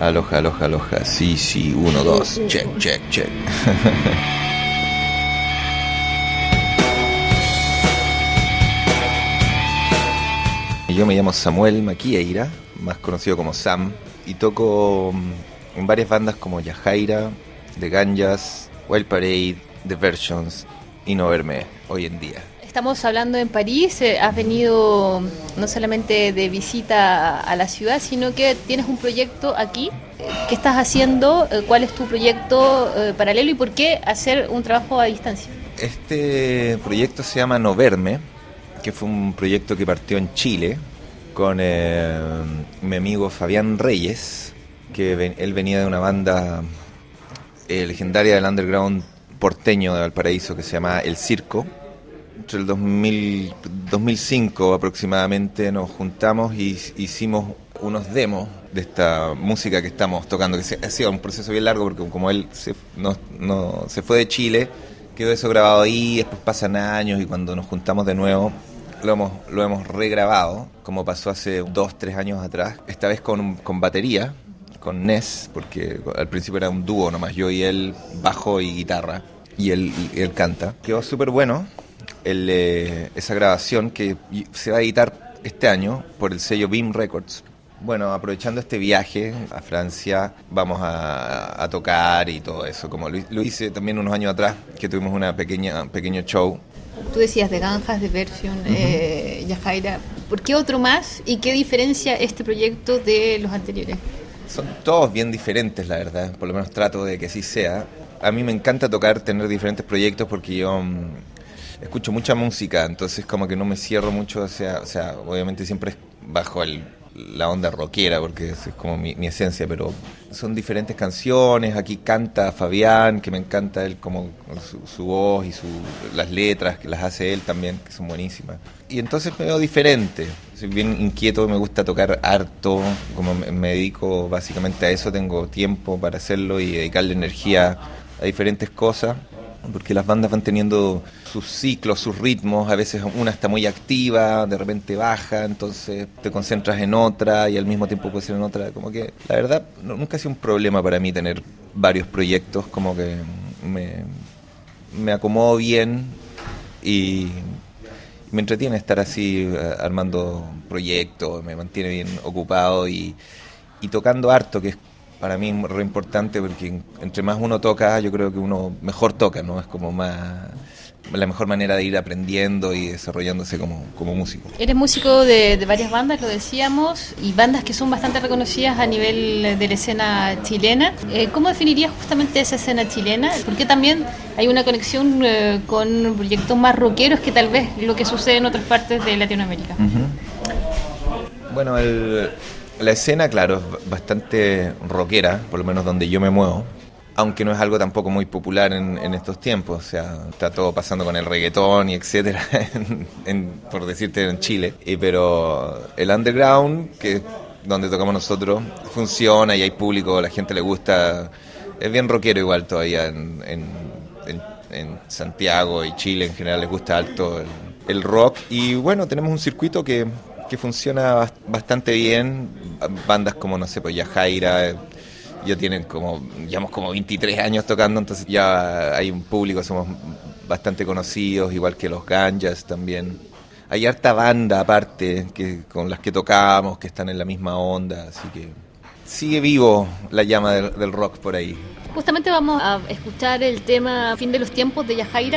Aloha, aloha, aloha. Sí, sí, 1, 2. Check, check, check. Yo me llamo Samuel Maquieira, más conocido como Sam, y toco en varias bandas como Yajaira, The Ganjas, Wild Parade, The Versions y No Verme hoy en día. Estamos hablando en París, has venido no solamente de visita a la ciudad, sino que tienes un proyecto aquí. ¿Qué estás haciendo? ¿Cuál es tu proyecto paralelo y por qué hacer un trabajo a distancia? Este proyecto se llama No Verme, que fue un proyecto que partió en Chile con mi amigo Fabián Reyes, que él venía de una banda legendaria del underground porteño de Valparaíso que se llama El Circo. Entre el 2005 aproximadamente nos juntamos y hicimos unos demos de esta música que estamos tocando, que ha sido un proceso bien largo porque como él se fue de Chile, quedó eso grabado ahí, después pasan años y cuando nos juntamos de nuevo lo hemos regrabado, como pasó hace 2-3 años atrás, esta vez con batería, con Ness, porque al principio era un dúo nomás, yo y él, bajo y guitarra, y él canta. Quedó súper bueno. Esa grabación que se va a editar este año por el sello Beam Records. Bueno, aprovechando este viaje a Francia, vamos a tocar y todo eso, como lo hice también unos años atrás, que tuvimos pequeño show. Tú decías de Ganjas, de Version, Yajaira. ¿Por qué otro más y qué diferencia este proyecto de los anteriores? Son todos bien diferentes, la verdad, por lo menos trato de que así sea. A mí me encanta tener diferentes proyectos porque yo escucho mucha música, entonces como que no me cierro mucho, o sea, obviamente siempre es bajo la onda rockera, porque es como mi esencia, pero son diferentes canciones. Aquí canta Fabián, que me encanta él, como su voz y las letras, que las hace él también, que son buenísimas. Y entonces me veo diferente, soy bien inquieto, me gusta tocar harto, como me dedico básicamente a eso, tengo tiempo para hacerlo y dedicarle energía a diferentes cosas, porque las bandas van teniendo sus ciclos, sus ritmos, a veces una está muy activa, de repente baja, entonces te concentras en otra y al mismo tiempo puede ser en otra, como que la verdad nunca ha sido un problema para mí tener varios proyectos, como que me acomodo bien y me entretiene estar así armando proyectos, me mantiene bien ocupado y tocando harto, que es para mí es re importante porque entre más uno toca, yo creo que uno mejor toca, ¿no? Es como la mejor manera de ir aprendiendo y desarrollándose como músico. Eres músico de varias bandas, lo decíamos, y bandas que son bastante reconocidas a nivel de la escena chilena. ¿Cómo definirías justamente esa escena chilena? Porque también hay una conexión con proyectos más rockeros que tal vez lo que sucede en otras partes de Latinoamérica. Uh-huh. Bueno, la escena, claro, es bastante rockera, por lo menos donde yo me muevo, aunque no es algo tampoco muy popular en estos tiempos, o sea, está todo pasando con el reggaetón y etcétera, por decirte en Chile, pero el underground, que es donde tocamos nosotros, funciona y hay público, la gente le gusta, es bien rockero igual todavía en Santiago y Chile en general les gusta alto el rock, y bueno, tenemos un circuito que funciona bastante bien, bandas como, no sé, pues Yajaira, ya llevamos como 23 años tocando, entonces ya hay un público, somos bastante conocidos, igual que los Ganjas también. Hay harta banda aparte con las que tocamos, que están en la misma onda, así que sigue vivo la llama del rock por ahí. Justamente vamos a escuchar el tema Fin de los Tiempos de Yajaira.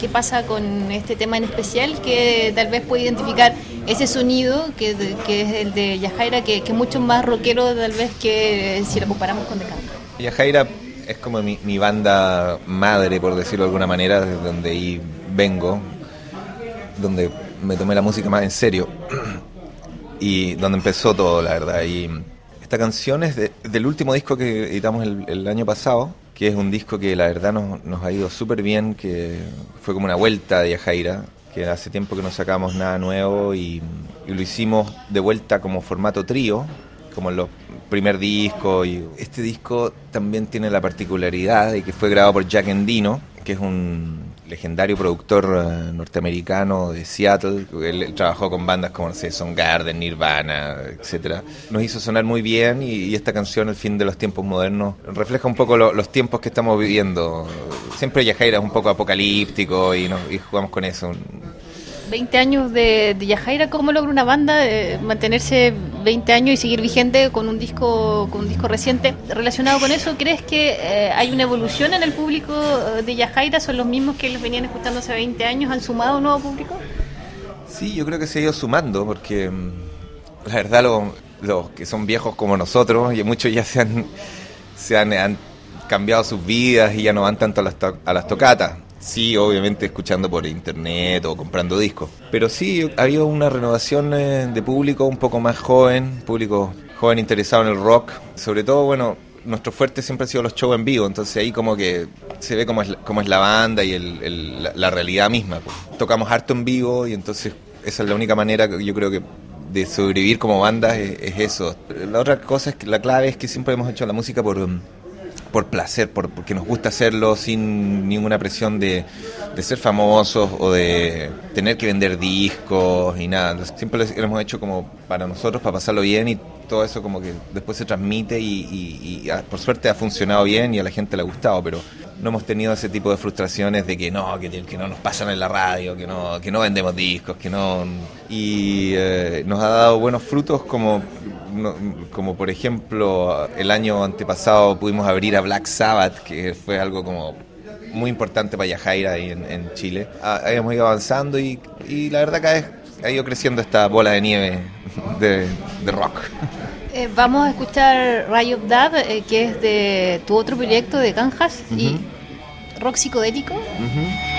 qué pasa con este tema en especial que tal vez puede identificar ese sonido que es el de Yajaira, que es mucho más rockero tal vez que si lo comparamos con Decandra. Yajaira es como mi banda madre, por decirlo de alguna manera, de donde ahí vengo, donde me tomé la música más en serio y donde empezó todo, la verdad. Y esta canción es del último disco que editamos el año pasado, que es un disco que la verdad nos ha ido súper bien, que fue como una vuelta de Yajaira, que hace tiempo que no sacamos nada nuevo y lo hicimos de vuelta como formato trío, como en los primer disco. Y este disco también tiene la particularidad de que fue grabado por Jack Endino, que es un legendario productor norteamericano de Seattle. Él trabajó con bandas como, no sé, Soundgarden, Nirvana, etcétera. Nos hizo sonar muy bien y esta canción, El fin de los tiempos modernos, refleja un poco los tiempos que estamos viviendo. Siempre Yajaira es un poco apocalíptico y jugamos con eso. 20 años de Yajaira, ¿cómo logra una banda mantenerse 20 años y seguir vigente con un disco reciente? Relacionado con eso, ¿crees que hay una evolución en el público de Yajaira? ¿Son los mismos que los venían escuchando hace 20 años? ¿Han sumado un nuevo público? Sí, yo creo que se ha ido sumando, porque la verdad los que son viejos como nosotros, y muchos ya han cambiado sus vidas y ya no van tanto a las tocatas. Sí, obviamente escuchando por internet o comprando discos. Pero sí, ha habido una renovación de público un poco más joven, público joven interesado en el rock. Sobre todo, bueno, nuestro fuerte siempre ha sido los shows en vivo, entonces ahí como que se ve cómo es la banda y la realidad misma. Tocamos harto en vivo y entonces esa es la única manera que yo creo que de sobrevivir como banda es eso. La otra cosa es que la clave es que siempre hemos hecho la música por placer, porque nos gusta hacerlo sin ninguna presión de ser famosos o de tener que vender discos y nada. Entonces, siempre lo hemos hecho como para nosotros, para pasarlo bien, y todo eso como que después se transmite y por suerte ha funcionado bien y a la gente le ha gustado, pero no hemos tenido ese tipo de frustraciones de que no nos pasan en la radio, que no vendemos discos, y nos ha dado buenos frutos como por ejemplo el año antepasado pudimos abrir a Black Sabbath, que fue algo como muy importante para Yajaira ahí en Chile. Hemos ido avanzando y la verdad cada vez ha ido creciendo esta bola de nieve de rock. Vamos a escuchar Ray of Dad, que es de tu otro proyecto de Ganjas, uh-huh, y rock psicodélico. Uh-huh.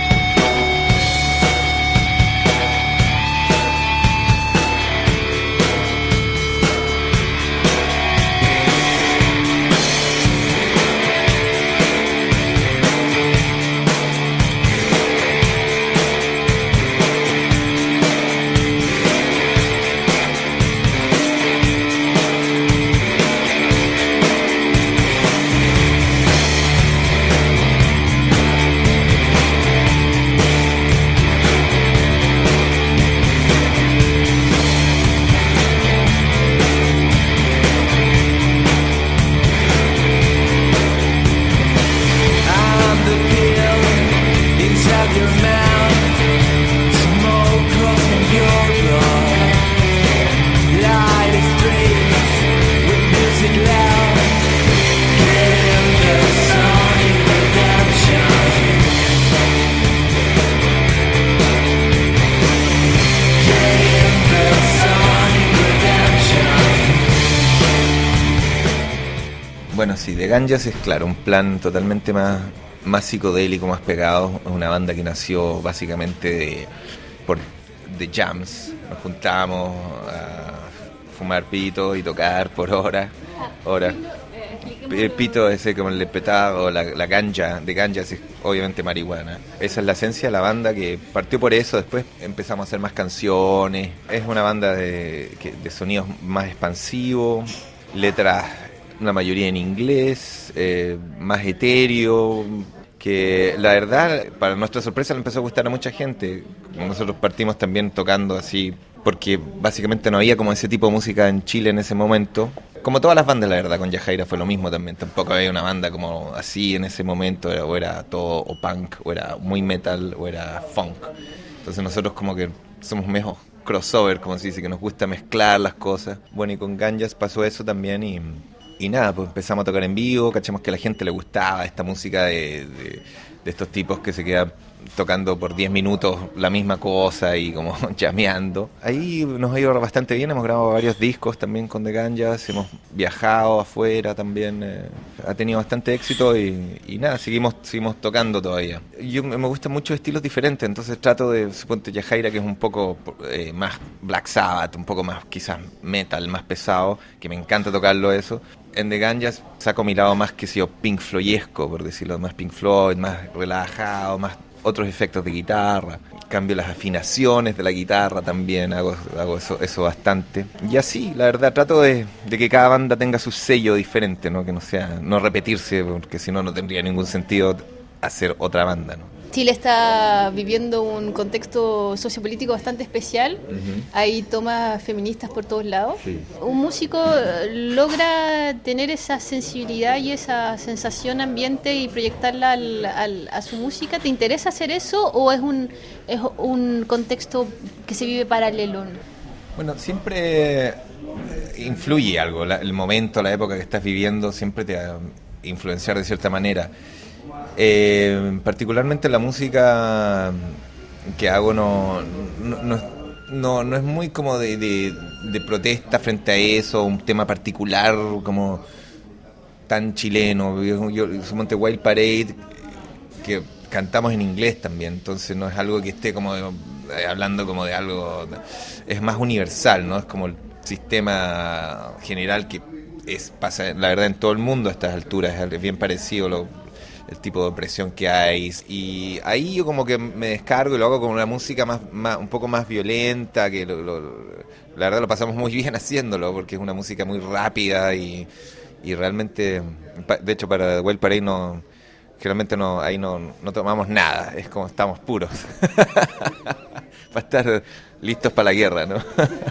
Bueno, sí, The Ganjas es claro, un plan totalmente más psicodélico, más pegado. Es una banda que nació básicamente de jams. Nos juntábamos a fumar pito y tocar por horas. El pito ese como el de petado, la ganja, de ganjas es obviamente marihuana. Esa es la esencia de la banda, que partió por eso. Después empezamos a hacer más canciones. Es una banda de sonidos más expansivos, letras la mayoría en inglés, más etéreo, que la verdad, para nuestra sorpresa, le empezó a gustar a mucha gente. Nosotros partimos también tocando así, porque básicamente no había como ese tipo de música en Chile en ese momento. Como todas las bandas, la verdad, con Yajaira fue lo mismo también. Tampoco había una banda como así en ese momento, o era todo o punk, o era muy metal, o era funk. Entonces nosotros como que somos mejor crossover, como se dice, que nos gusta mezclar las cosas. Bueno, y con Ganjas pasó eso también y nada, pues empezamos a tocar en vivo, cachamos que a la gente le gustaba esta música de estos tipos que se quedan tocando por 10 minutos la misma cosa y como llameando. Ahí nos ha ido bastante bien, hemos grabado varios discos también con The Ganjas, hemos viajado afuera también, ha tenido bastante éxito y nada, seguimos tocando todavía. Me gustan muchos estilos diferentes, entonces trato de, suponte Yajaira, que es un poco más Black Sabbath, un poco más quizás metal, más pesado, que me encanta tocarlo eso. En The Ganjas saco mi lado más que si yo Pink Floydesco, por decirlo, más Pink Floyd, más relajado, más otros efectos de guitarra, cambio las afinaciones de la guitarra también, hago eso bastante. Y así, la verdad, trato de que cada banda tenga su sello diferente, ¿no? Que no repetirse, porque si no, no tendría ningún sentido hacer otra banda, ¿no? Chile está viviendo un contexto sociopolítico bastante especial. Uh-huh. Hay tomas feministas por todos lados. Sí. Un músico logra tener esa sensibilidad y esa sensación ambiente y proyectarla a su música. ¿Te interesa hacer eso o es un contexto que se vive paralelo? Bueno, siempre influye algo. El momento, la época que estás viviendo siempre te va a influenciar de cierta manera. Particularmente la música que hago no es muy como de protesta frente a eso, un tema particular como tan chileno. Yo Monte Wild Parade, que cantamos en inglés también, entonces no es algo que esté como hablando como de algo, es más universal, ¿no? Es como el sistema general que pasa, la verdad, en todo el mundo a estas alturas, es bien parecido el tipo de opresión que hay, y ahí yo como que me descargo y lo hago con una música un poco más violenta, que la verdad lo pasamos muy bien haciéndolo, porque es una música muy rápida y realmente, de hecho para Wild Parade generalmente ahí no tomamos nada, es como estamos puros para estar listos para la guerra, ¿no?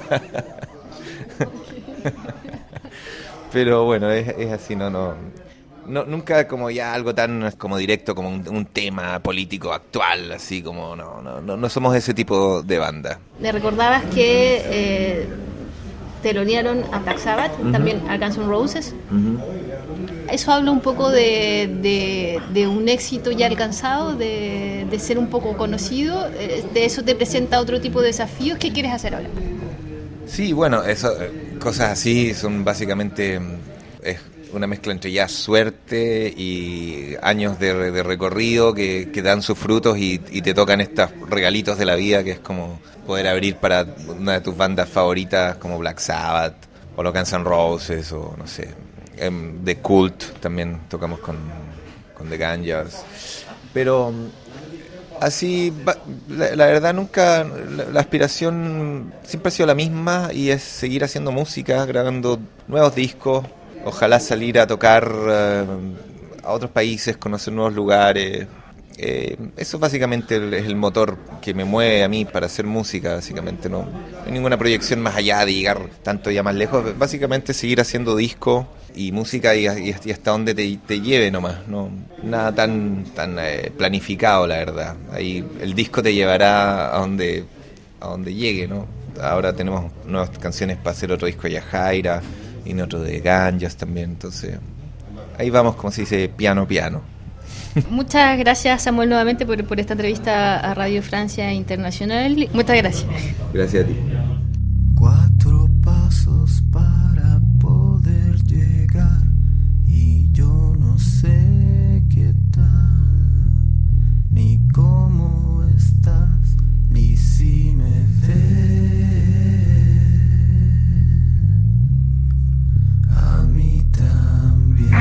Pero bueno, es así, no, nunca como ya algo tan como directo como un tema político actual, así como no somos ese tipo de banda. Me recordabas que telonearon a Black Sabbath, uh-huh. También a Guns N' Roses. Uh-huh. Eso habla un poco de un éxito ya alcanzado, de ser un poco conocido. De eso te presenta otro tipo de desafíos. ¿Qué quieres hacer ahora? Sí, bueno, cosas así son básicamente una mezcla entre ya suerte y años de recorrido que dan sus frutos y te tocan estos regalitos de la vida, que es como poder abrir para una de tus bandas favoritas como Black Sabbath o los Guns N' Roses o no sé, The Cult también tocamos con The Ganjas. Pero así, la verdad nunca, la aspiración siempre ha sido la misma y es seguir haciendo música, grabando nuevos discos. Ojalá salir a tocar a otros países, conocer nuevos lugares. Eso básicamente es el motor que me mueve a mí para hacer música, básicamente. No hay ninguna proyección más allá de llegar tanto ya más lejos. Básicamente seguir haciendo disco y música y hasta donde te lleve nomás. No nada tan planificado, la verdad. Ahí el disco te llevará a donde llegue, ¿no? Ahora tenemos nuevas canciones para hacer otro disco de Yajaira y otro de Ganjas también, entonces ahí vamos, como se dice, piano. Muchas gracias, Samuel, nuevamente por esta entrevista a Radio Francia Internacional. Muchas gracias. Gracias a ti. 4 pasos para poder llegar y yo no sé qué tal, ni cómo estás, ni si me ves. A mí también.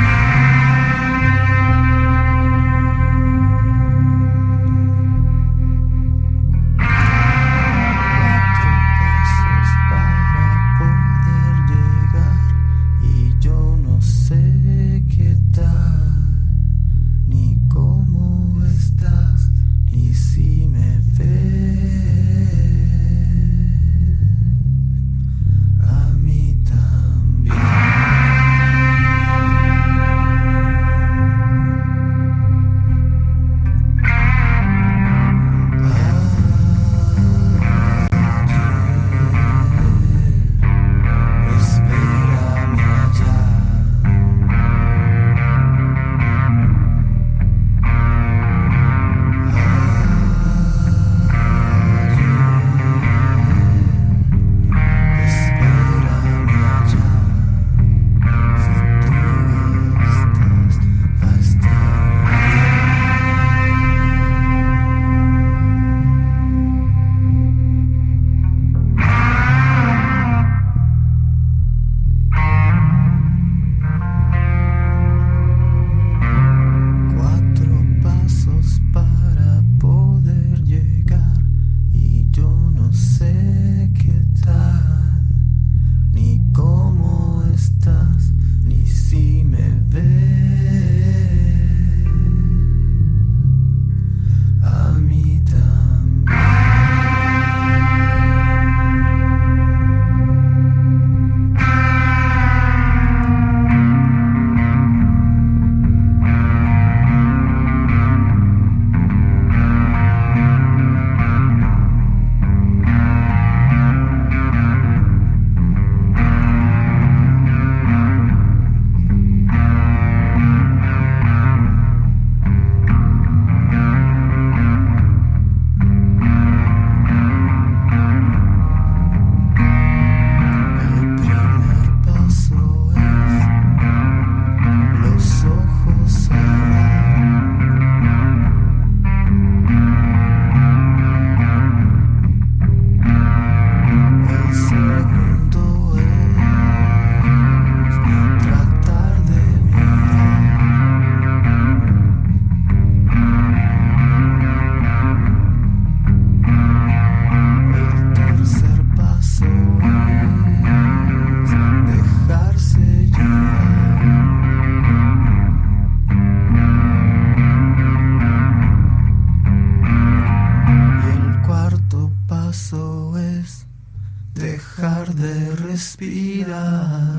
respirar.